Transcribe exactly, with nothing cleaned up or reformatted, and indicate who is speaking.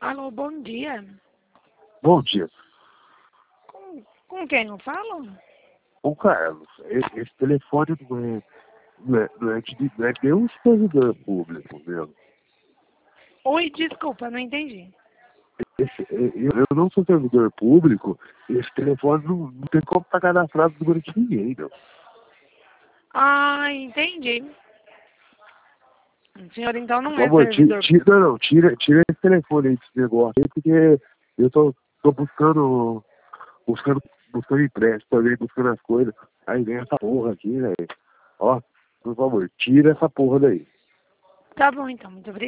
Speaker 1: Alô, bom dia.
Speaker 2: Bom dia.
Speaker 1: Com, com quem eu falo?
Speaker 2: Ô Carlos, esse, esse telefone não é, não é, não é, de, não é nenhum servidor público, meu.
Speaker 1: Oi, desculpa, não entendi.
Speaker 2: Esse, eu, eu não sou servidor público, esse telefone não, não tem como estar cadastrado no número de ninguém, meu.
Speaker 1: Ah, entendi. O senhor então não
Speaker 2: Por
Speaker 1: é
Speaker 2: favor, tira,
Speaker 1: servidor
Speaker 2: tira,
Speaker 1: público.
Speaker 2: não, não, tira, tira esse telefone aí desse negócio aí, porque eu tô, tô buscando, buscando, buscando empréstimo também, buscando as coisas. Aí vem essa porra aqui, velho. Ó, por favor, tira essa porra daí.
Speaker 1: Tá bom então, muito obrigada.